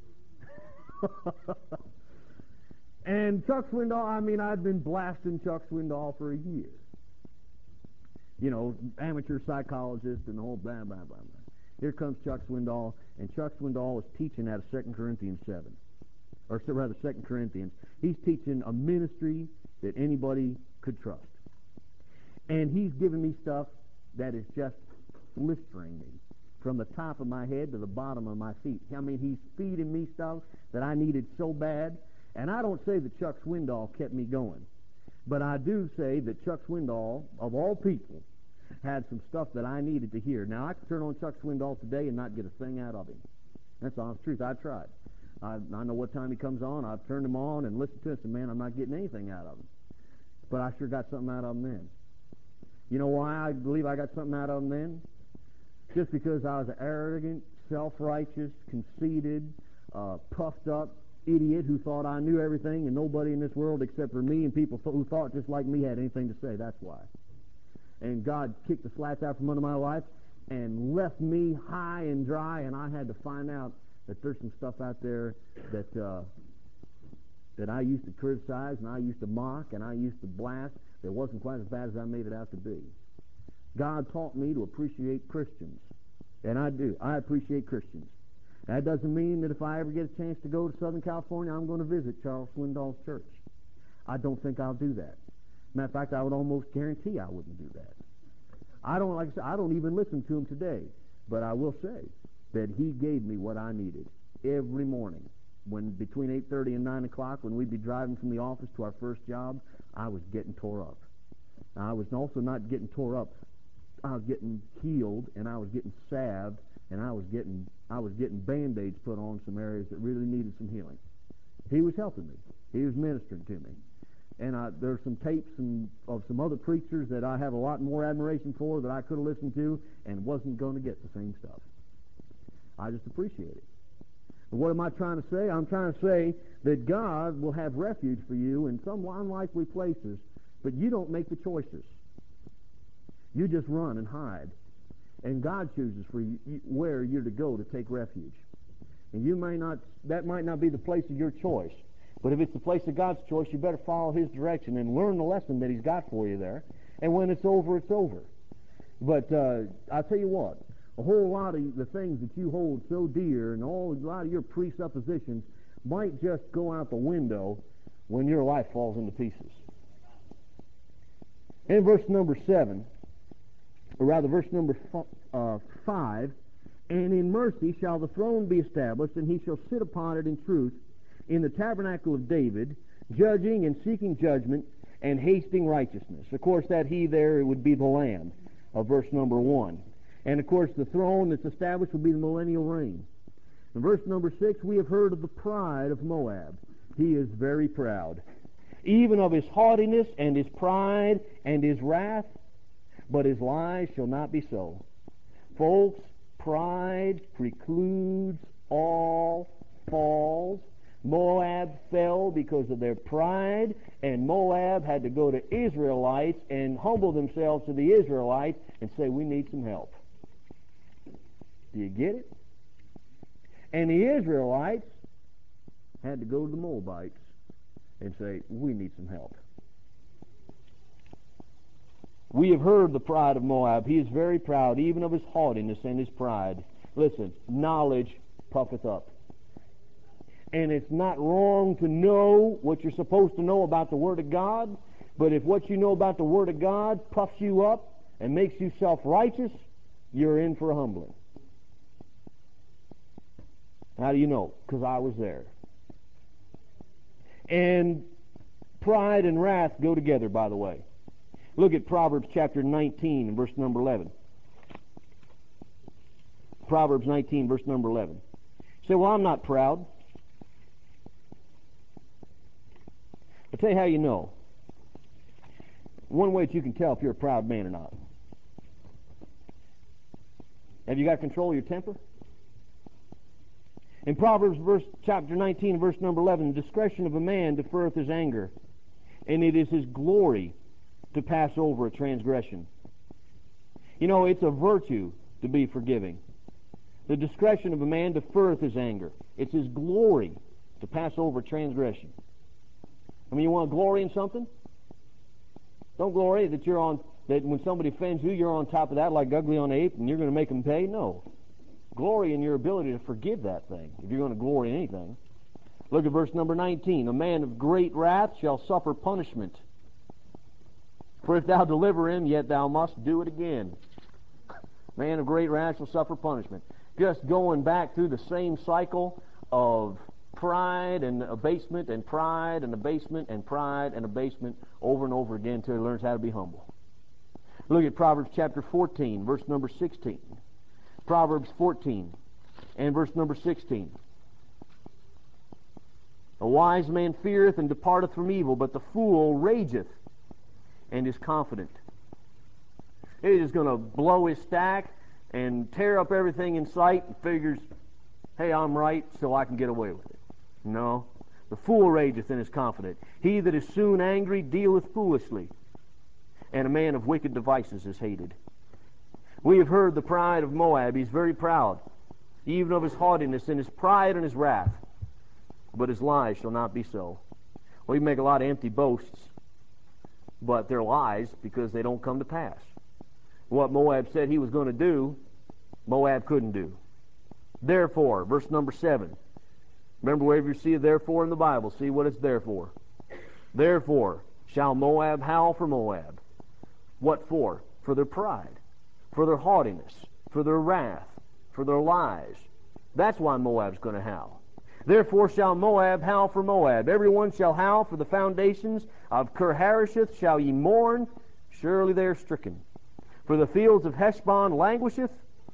And Chuck Swindoll, I mean, I've been blasting Chuck Swindoll for a year. You know, amateur psychologist and the whole blah, blah, blah, blah. Here comes Chuck Swindoll, and Chuck Swindoll is teaching out of Second Corinthians seven. Or rather, Second Corinthians. He's teaching a ministry that anybody could trust. And he's giving me stuff that is just blistering me from the top of my head to the bottom of my feet. I mean, he's feeding me stuff that I needed so bad. And I don't say that Chuck Swindoll kept me going. But I do say that Chuck Swindoll, of all people, had some stuff that I needed to hear. Now, I could turn on Chuck Swindoll today and not get a thing out of him. That's the honest truth. I tried. I, I know what time he comes on. I've turned him on and listened to him, and man, I'm not getting anything out of him. But I sure got something out of him then. You know why I believe I got something out of him then? Just because I was an arrogant, self-righteous, conceited, uh, puffed up idiot who thought I knew everything and nobody in this world except for me and people who thought just like me had anything to say. That's why. And God kicked the slats out from under my life and left me high and dry, and I had to find out that there's some stuff out there that uh, that I used to criticize and I used to mock and I used to blast that wasn't quite as bad as I made it out to be. God taught me to appreciate Christians, and I do. I appreciate Christians. That doesn't mean that if I ever get a chance to go to Southern California, I'm going to visit Charles Swindoll's church. I don't think I'll do that. Matter of fact, I would almost guarantee I wouldn't do that. I don't like I said, I don't even listen to him today, but I will say that he gave me what I needed every morning. When between eight thirty and nine o'clock, when we'd be driving from the office to our first job, I was getting tore up. Now, I was also not getting tore up. I was getting healed, and I was getting salved, and I was getting I was getting Band-Aids put on some areas that really needed some healing. He was helping me. He was ministering to me. And I, there's some tapes and, of some other preachers that I have a lot more admiration for that I could have listened to and wasn't going to get the same stuff. I just appreciate it. But what am I trying to say? I'm trying to say that God will have refuge for you in some unlikely places, but you don't make the choices. You just run and hide. And God chooses for you where you're to go to take refuge. And you may not, that might not be the place of your choice. But if it's the place of God's choice, you better follow His direction and learn the lesson that He's got for you there. And when it's over, it's over. But uh, I'll tell you what, a whole lot of the things that you hold so dear and all, a lot of your presuppositions might just go out the window when your life falls into pieces. In verse number seven, or rather verse number f- uh, five, and in mercy shall the throne be established, and he shall sit upon it in truth, in the tabernacle of David, judging and seeking judgment and hasting righteousness. Of course, that he there it would be the Lamb of verse number one. And of course, the throne that's established would be the millennial reign. In verse number six, we have heard of the pride of Moab. He is very proud, even of his haughtiness and his pride and his wrath, but his lies shall not be so. Folks, pride precludes all falls. Moab fell because of their pride, and Moab had to go to Israelites and humble themselves to the Israelites and say, we need some help. Do you get it? And the Israelites had to go to the Moabites and say, we need some help. We have heard the pride of Moab. He is very proud, even of his haughtiness and his pride. Listen, knowledge puffeth up. And it's not wrong to know what you're supposed to know about the Word of God, but if what you know about the Word of God puffs you up and makes you self-righteous, you're in for a humbling. How do you know? Because I was there. And pride and wrath go together, by the way. Look at Proverbs chapter nineteen and verse number eleven. Proverbs nineteen, verse number eleven. You say, well, I'm not proud. I'll tell you how you know. One way that you can tell if you're a proud man or not. Have you got control of your temper? In Proverbs verse, chapter nineteen, verse number eleven, the discretion of a man deferreth his anger, and it is his glory to pass over a transgression. You know, it's a virtue to be forgiving. The discretion of a man deferreth his anger. It's his glory to pass over transgression. I mean, you want to glory in something? Don't glory that you're on, that when somebody offends you, you're on top of that like ugly on ape and you're going to make them pay. No. Glory in your ability to forgive that thing, if you're going to glory in anything. Look at verse number nineteen. A man of great wrath shall suffer punishment. For if thou deliver him, yet thou must do it again. Man of great wrath shall suffer punishment. Just going back through the same cycle of pride and abasement and pride and abasement and pride and abasement over and over again until he learns how to be humble. Look at Proverbs chapter fourteen, verse number sixteen. Proverbs fourteen and verse number sixteen. A wise man feareth and departeth from evil, but the fool rageth and is confident. He's just going to blow his stack and tear up everything in sight and figures, hey, I'm right, so I can get away with it. No. The fool rageth and is confident. He that is soon angry dealeth foolishly, and a man of wicked devices is hated. We have heard the pride of Moab. He's very proud, even of his haughtiness and his pride and his wrath. But his lies shall not be so. Well, you make a lot of empty boasts, but they're lies because they don't come to pass. What Moab said he was going to do, Moab couldn't do. Therefore, verse number seven. Remember, wherever you see a therefore in the Bible, see what it's there for. Therefore shall Moab howl for Moab. What for? For their pride, for their haughtiness, for their wrath, for their lies. That's why Moab's going to howl. Therefore shall Moab howl for Moab. Everyone shall howl for the foundations of Kirharasheth shall ye mourn. Surely they are stricken. For the fields of Heshbon languisheth,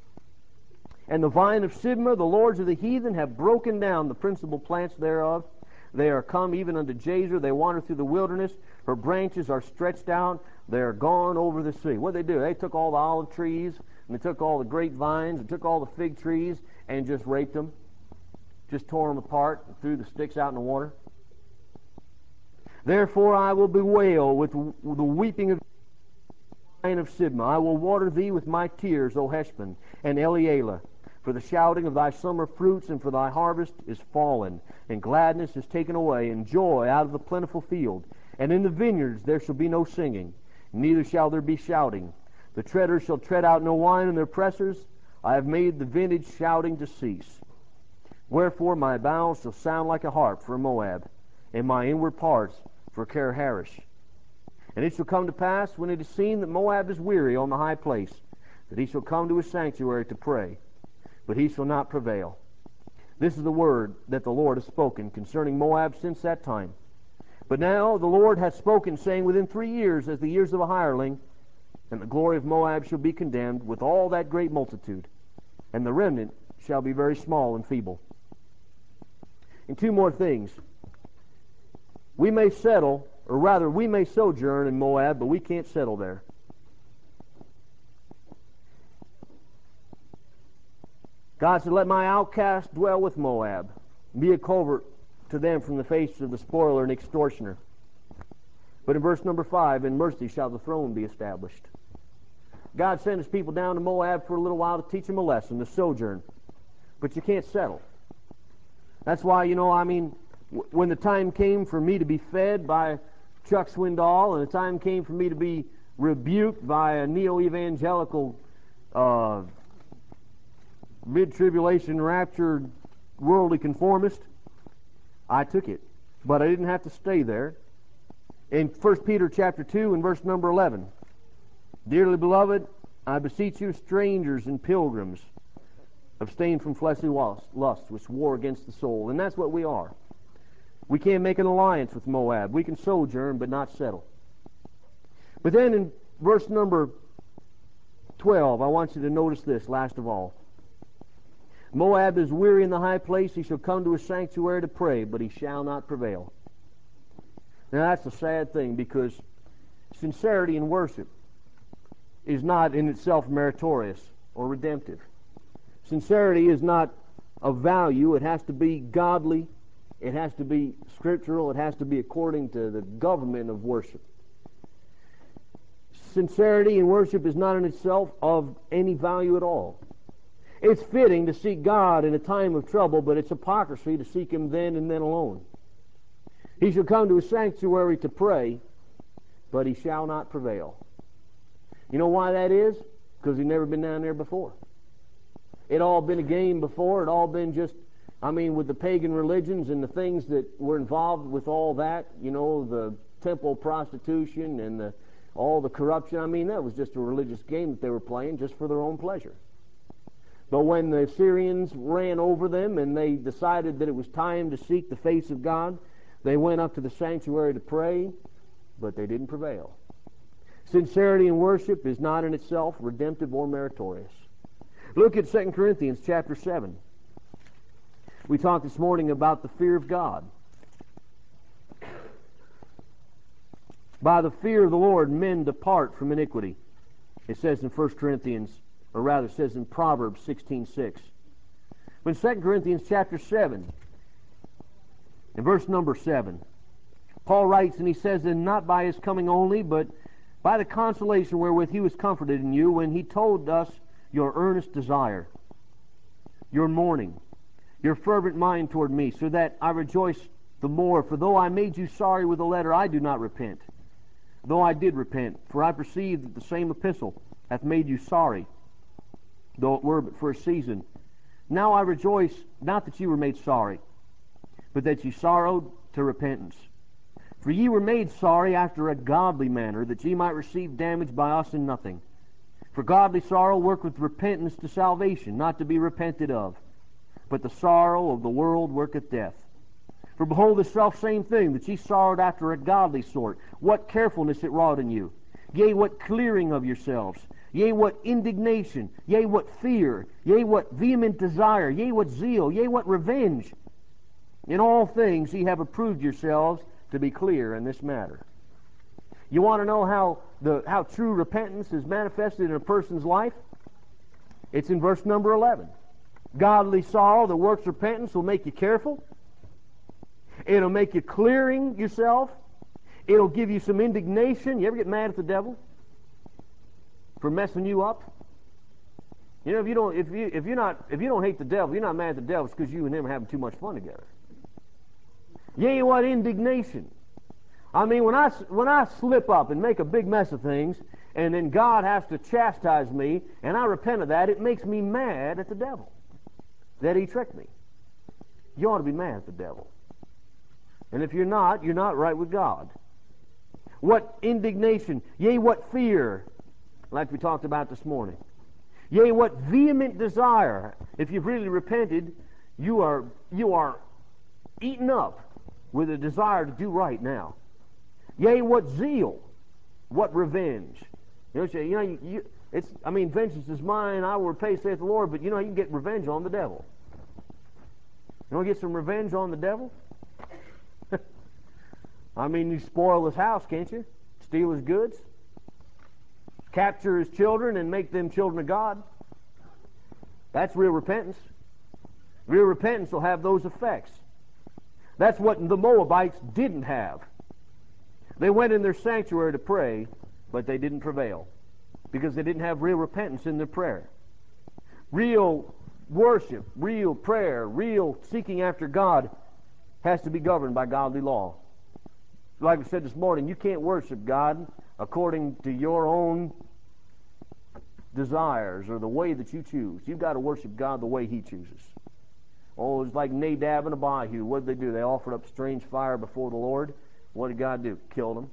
and the vine of Sibmah, the lords of the heathen, have broken down the principal plants thereof. They are come even unto Jazer. They wander through the wilderness. Her branches are stretched out. They are gone over the sea. What did they do? They took all the olive trees, and they took all the grapevines, and took all the fig trees, and just raped them. Just tore them apart and threw the sticks out in the water. Therefore I will bewail with the weeping of the vine of Sibmah. I will water thee with my tears, O Heshbon and Elealeh. For the shouting of thy summer fruits and for thy harvest is fallen, and gladness is taken away, and joy out of the plentiful field. And in the vineyards there shall be no singing, neither shall there be shouting. The treaders shall tread out no wine in their pressers. I have made the vintage shouting to cease. Wherefore my bowels shall sound like a harp for Moab, and my inward parts for Kirharish. And it shall come to pass, when it is seen that Moab is weary on the high place, that he shall come to his sanctuary to pray, but he shall not prevail. This is the word that the Lord has spoken concerning Moab since that time. But now the Lord hath spoken, saying, Within three years, as the years of a hireling, and the glory of Moab shall be condemned with all that great multitude, and the remnant shall be very small and feeble. And two more things. We may settle, or rather, we may sojourn in Moab, but we can't settle there. God said, Let my outcast dwell with Moab, be a covert to them from the face of the spoiler and extortioner. But in verse number five, In mercy shall the throne be established. God sent his people down to Moab for a little while to teach them a lesson, to sojourn. But you can't settle. That's why, you know, I mean, w- when the time came for me to be fed by Chuck Swindoll, and the time came for me to be rebuked by a neo-evangelical, uh, mid-tribulation, raptured, worldly conformist, I took it. But I didn't have to stay there. In First Peter chapter two and verse number eleven, Dearly beloved, I beseech you, strangers and pilgrims, abstain from fleshly lusts, which war against the soul. And that's what we are. We can't make an alliance with Moab. We can sojourn, but not settle. But then in verse number twelve, I want you to notice this, last of all. Moab is weary in the high place. He shall come to his sanctuary to pray, but he shall not prevail. Now that's a sad thing, because sincerity in worship is not in itself meritorious or redemptive. Sincerity is not of value. It has to be godly. It has to be scriptural. It has to be according to the government of worship. Sincerity in worship is not in itself of any value at all. It's fitting to seek God in a time of trouble, but it's hypocrisy to seek Him then and then alone. He shall come to his sanctuary to pray, but he shall not prevail. You know why that is? Because he's never been down there before. It all been a game before. It all been just, I mean, with the pagan religions and the things that were involved with all that, you know, the temple prostitution and the, all the corruption. I mean, that was just a religious game that they were playing just for their own pleasure. But when the Assyrians ran over them and they decided that it was time to seek the face of God, they went up to the sanctuary to pray, but they didn't prevail. Sincerity in worship is not in itself redemptive or meritorious. Look at Second Corinthians chapter seven. We talked this morning about the fear of God. By the fear of the Lord, men depart from iniquity. It says in First Corinthians, or rather it says in Proverbs sixteen six. But in Second Corinthians chapter seven, in verse number seven, Paul writes, and he says, And not by his coming only, but by the consolation wherewith he was comforted in you, when he told us your earnest desire, your mourning, your fervent mind toward me, so that I rejoice the more. For though I made you sorry with a letter, I do not repent. Though I did repent, for I perceive that the same epistle hath made you sorry, though it were but for a season. Now I rejoice, not that you were made sorry, but that ye sorrowed to repentance. For ye were made sorry after a godly manner, that ye might receive damage by us in nothing. For godly sorrow worketh repentance to salvation, not to be repented of. But the sorrow of the world worketh death. For behold, the selfsame thing, that ye sorrowed after a godly sort, what carefulness it wrought in you. Yea, what clearing of yourselves. Yea, what indignation. Yea, what fear. Yea, what vehement desire. Yea, what zeal. Yea, what revenge. In all things ye have approved yourselves to be clear in this matter. You want to know how the how true repentance is manifested in a person's life? It's in verse number eleven. Godly sorrow that works repentance will make you careful. It'll make you clearing yourself. It'll give you some indignation. You ever get mad at the devil for messing you up? You know, if you don't, if you if you're not, if you don't hate the devil, you're not mad at the devil. It's because you and him are having too much fun together. Yea, what indignation! I mean, when I when I slip up and make a big mess of things, and then God has to chastise me, and I repent of that, it makes me mad at the devil that he tricked me. You ought to be mad at the devil, and if you're not, you're not right with God. What indignation! Yea, what fear! Like we talked about this morning. Yea, what vehement desire! If you've really repented, you are you are eaten up with a desire to do right now. Yea, what zeal, what revenge. You know, you, you know, you, you, it's. I mean, vengeance is mine; I will repay, saith the Lord. But you know, you can get revenge on the devil. You want to get some revenge on the devil? I mean, you spoil his house, can't you? Steal his goods, capture his children, and make them children of God. That's real repentance. Real repentance will have those effects. That's what the Moabites didn't have. They went in their sanctuary to pray, but they didn't prevail because they didn't have real repentance in their prayer. Real worship, real prayer, real seeking after God has to be governed by godly law. Like we said this morning, you can't worship God according to your own desires or the way that you choose. You've got to worship God the way He chooses. Oh, it's like Nadab and Abihu. What did they do? They offered up strange fire before the Lord. What did God do? Killed them.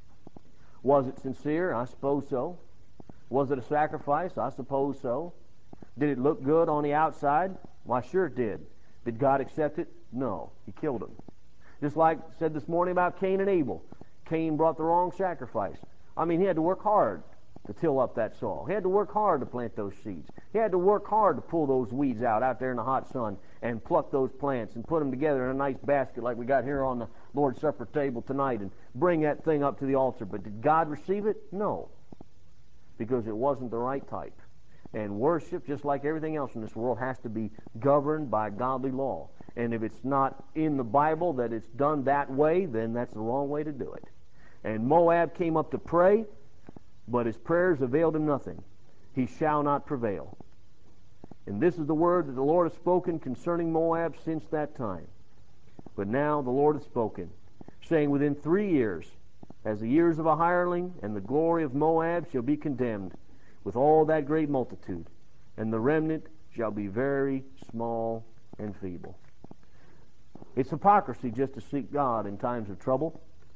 Was it sincere? I suppose so. Was it a sacrifice? I suppose so. Did it look good on the outside? Why, sure it did. Did God accept it? No. He killed them. Just like I said this morning about Cain and Abel. Cain brought the wrong sacrifice. I mean, he had to work hard to till up that soil. He had to work hard to plant those seeds. He had to work hard to pull those weeds out out there in the hot sun and pluck those plants and put them together in a nice basket like we got here on the Lord's Supper table tonight and bring that thing up to the altar. But did God receive it? No. Because it wasn't the right type. And worship, just like everything else in this world, has to be governed by godly law. And if it's not in the Bible that it's done that way, then that's the wrong way to do it. And Moab came up to pray, but his prayers availed him nothing. He shall not prevail. And this is the word that the Lord has spoken concerning Moab since that time. But now the Lord has spoken, saying, within three years, as the years of a hireling, and the glory of Moab shall be condemned, with all that great multitude, and the remnant shall be very small and feeble. It's hypocrisy just to seek God in times of trouble.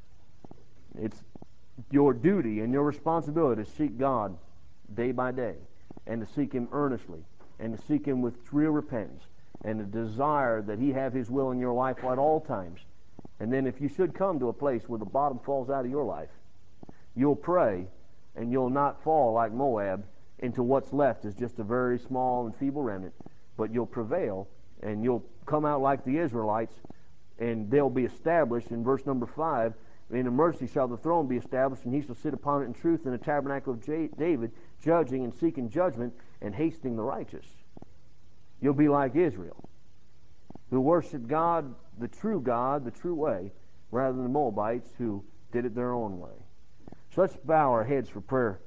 It's your duty and your responsibility to seek God day by day, and to seek Him earnestly, and to seek Him with real repentance, and a desire that He have His will in your life at all times. And then if you should come to a place where the bottom falls out of your life, you'll pray, and you'll not fall like Moab into what's left as just a very small and feeble remnant, but you'll prevail, and you'll come out like the Israelites, and they'll be established in verse number five. In a mercy shall the throne be established, and he shall sit upon it in truth in the tabernacle of J- David, judging and seeking judgment and hastening the righteous. You'll be like Israel, who worshiped God, the true God, the true way, rather than the Moabites who did it their own way. So let's bow our heads for prayer.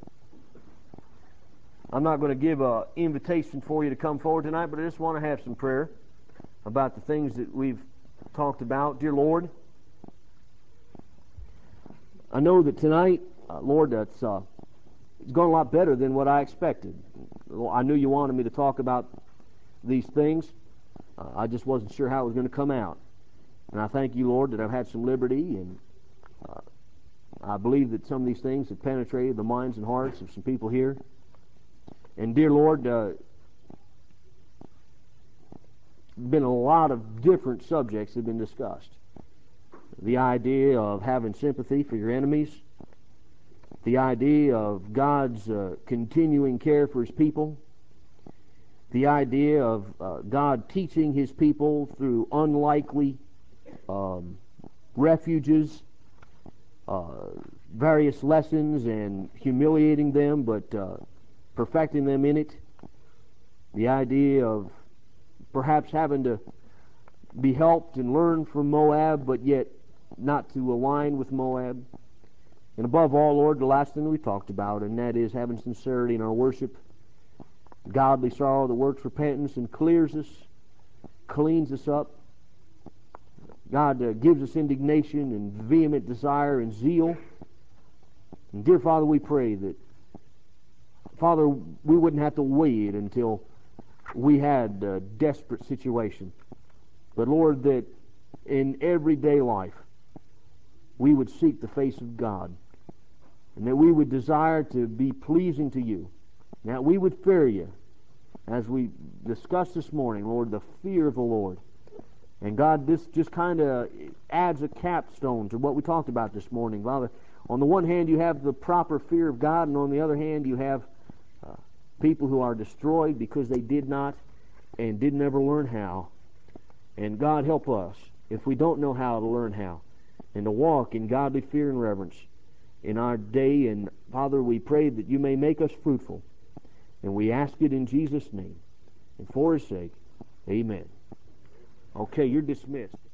I'm not going to give an invitation for you to come forward tonight, but I just want to have some prayer about the things that we've talked about. Dear Lord, I know that tonight, uh, Lord, that's uh, it's gone a lot better than what I expected. I knew you wanted me to talk about these things. Uh, I just wasn't sure how it was going to come out. And I thank you, Lord, that I've had some liberty, and uh, I believe that some of these things have penetrated the minds and hearts of some people here. And dear Lord, uh, been a lot of different subjects that have been discussed. The idea of having sympathy for your enemies, the idea of God's uh, continuing care for His people, the idea of uh, God teaching His people through unlikely um, refuges, uh, various lessons, and humiliating them, but uh, perfecting them in it. The idea of perhaps having to be helped and learn from Moab, but yet not to align with Moab. And above all, Lord, the last thing we talked about, and that is having sincerity in our worship, godly sorrow that works repentance and clears us, cleans us up. God uh, gives us indignation and vehement desire and zeal. And dear Father, we pray that, Father, we wouldn't have to wait until we had a desperate situation. But Lord, that in everyday life, we would seek the face of God, and that we would desire to be pleasing to you, and that we would fear you. As we discussed this morning, Lord, the fear of the Lord. And God, this just kind of adds a capstone to what we talked about this morning. Father, on the one hand, you have the proper fear of God, and on the other hand, you have uh, people who are destroyed because they did not and did never learn how. And God, help us if we don't know how to learn how and to walk in godly fear and reverence in our day. And Father, we pray that you may make us fruitful. And we ask it in Jesus' name. And for His sake, amen. Okay, you're dismissed.